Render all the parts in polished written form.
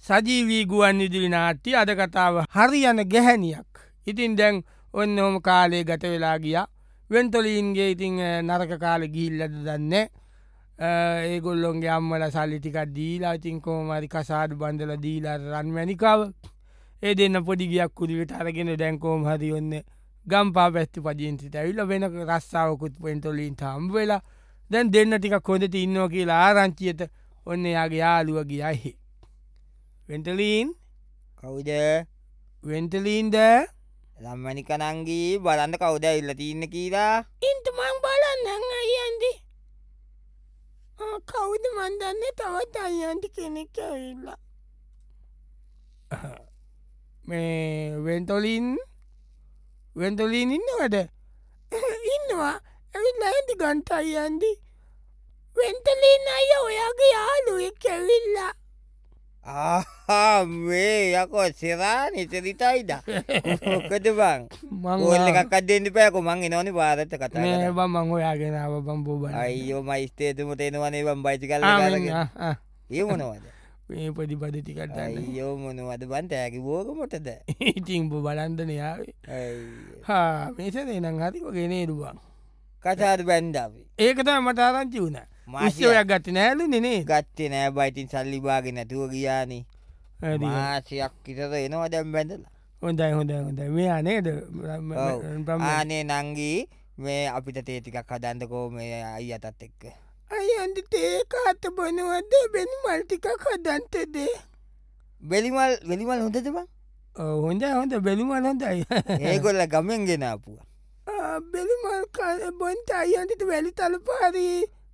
සජීවී ගුවන් විදුලි නාට්‍ය අද කතාව හරියන ගැහැනියක්. ඉතින් දැන් ඔන්න ඔහොම කාලේ ගත වෙලා ගියා. වෙන්තොලීන්ගේ ඉතින් නරක කාලේ ගිහිල්ලාද දන්නේ. ඒගොල්ලොන්ගේ අම්මලා සල්ලි ටිකක් දීලා ඉතින් කොහොම හරි කසාද බඳලා දීලා රන්මැණිකව ඒ දෙන්න පොඩි ගියක් කුඩියට අරගෙන දැන් කොහොම හරි ඔන්නේ ගම්පා පැත්ත පදිංචිට ඇවිල්ලා වෙන රස්සාවකුත් වෙන්තොලීන්ට හම්බ වෙලා දැන් දෙන්න ටිකක් හොඳට ඉන්නවා කියලා ආරංචියට ඔන්න යාගේ යාළුවා ගියා එහෙ. වෙන්ටලීන් කවුද වෙන්ටලීන්ද රම්මණික නංගී බලන්න කවුද ඇවිල්ලා තින්නේ කියලා ඉන්ට මං බලන්නම් අයියන්දි කවුද මන් දන්නේ තවත් අයියන්ටි කෙනෙක් ඇවිල්ලා මේ වෙන්ටලීන් ඉන්නවද ඉන්නවා ඇවිල්ලා ඇති ගන්ට අයියන්දි වෙන්ටලීන් අයිය ඔයාගේ යාළුවෙක් ඇවිල්ලා මේ යකෝ සිරා නිතරිතයිද මොකද බං ඕල් එකක් අද්දෙන්න බෑකෝ මං එනවනේ පාරට කතා කරන්න බං මං ඔයාගෙන ආව බං බෝබන් අයියෝ මයිස්ටේතුමට එනවනේ බං බයිසිකල් එක අරගෙන ඒ මොනවද මේ පොඩිපද ටිකක් ගන්න අයියෝ මොනවද බං තෑගි බෝග මොටද ඉතින් බලන්දන යාවේ මේසද නම් හරි වගේ නේද බං කතාද බැන්ද අපි ඒක තමයි මට ආරංචි වුණා මාසයක් ගත්තේ නෑලු නේ ගත්තේ නෑ බයිටින් සල්ලි බාගෙන නැතුව ගියානේ මාසයක් විතර එනවා දැන් බැඳලා හොඳයි හොඳයි මෙයා නේද ආනේ නංගී මේ අපිට තේ ටිකක් හදන්නකෝ මේ අයියටත් එක්ක අයියන්ට තේ කාට බොනවද බෙලිමල් ටිකක් හදන්නද බෙලිමල් හොඳද බං හොඳ බෙලිමල් හොඳයි ඒගොල්ල ගමෙන් ගෙන ආපුවා බෙලිමල් බොන්ට අයියන්ට වැලි තලපාරි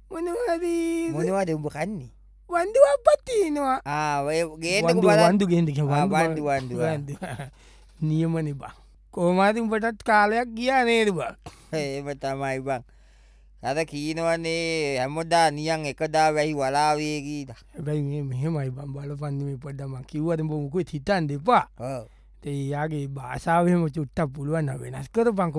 මොනවද උඹ කන්නේ වන්දුවක් පත්තිනවා වන්දු ගෙන්ට නියමන බා කෝමාති උඹටත් කාලයක් ගියා නේද බක් ඒම තමයි බං අද කීනවන්නේ හැමොදා නියන් එකදා වැහි වලාවේගීද හැබැයි මෙහෙමයි බම් බල පන්දම පොඩ්ඩම කිව්වද බොමුකුත් හිතන් දෙපා ඒයාගේ භාසාාවහෙම චුට්ටක් පුළුවන් වෙනස් කර පංකු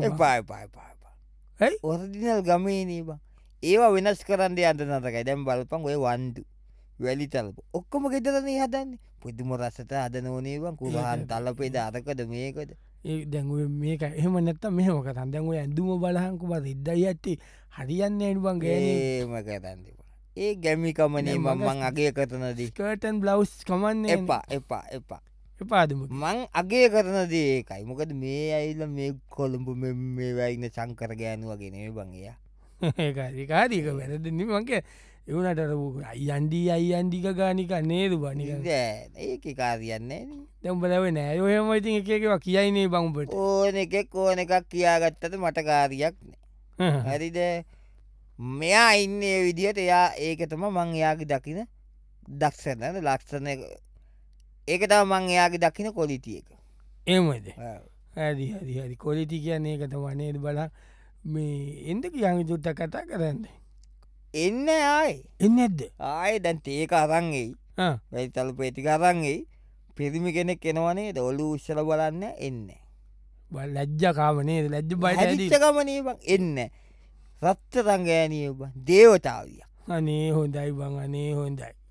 ඇයි ඔරදිනල් ගමේනේ බං ඒවා වෙනස් කරන්න අන්ත නතකයි දැම් බලපන් ඔය වන්දු වැලි තලප ඔක්කොම ගෙදරනේ හදන්නේ පුදුම රසට අද නෝනේවන් කුරහන් තලපේද අරකද මේකද ඒ දැන්ුව මේක එහම නැත්ත මෙහම කතන් දැන්ුව ඇඳුම බලහංකුම ඉද්දයි ඇත්ති හරියන්න එඩුවන්ගේ ඒම කරන්න ඒ ගැමිකමනේ මං අගේ කරනදී කටන් බ්ලවස් කමන්න එපා එපාදම මං අගේ කරනදේ ඒකයි මොකද මේ ඇයිල මේ කොළඹ මේ වැයින්න සංකර ගෑනුවගෙන බංගයා ඒකාරික වැරදන්න මගේ එවනට අයින්ඩී අයින්ඩික ගානික නේරු බනික ඒක කාරියන්නේ දැම්බලව නෑ ඔහම ඉතින් එකකවා කියයිනේ බංපට ඕන එකෙක් ඕන එකක් කියාගත්තට මට කාරියක් නෑ හරිද මෙයා ඉන්න විදිහට එයා ඒකතම මං එයාගේ දකින දක්ෂන ලක්ෂණ ඒක තම මං එයාගේ දකින කොලිතියක ඒමද හරි හරි කොලිති කියන්නේ ඒකතම නේද බලා මේ එන්ද කියන්න චුට්ට කතා කරන්න එන්න ආය එන්න ඇද්ද ආය දැන් ඒක අරංගෙයි වැයි තල පේතික අරංගෙයි පිරිමි කෙනෙක් එනවනේ දොලු උත්සල බලන්න එන්න ලජ්ජකාමනේ ලජ්ජ බයිචකමනේ බං එන්න රත්ත රංගෑනිය බ දේවතාවිය අනේ හොඳයි බං අනේ හොඳයි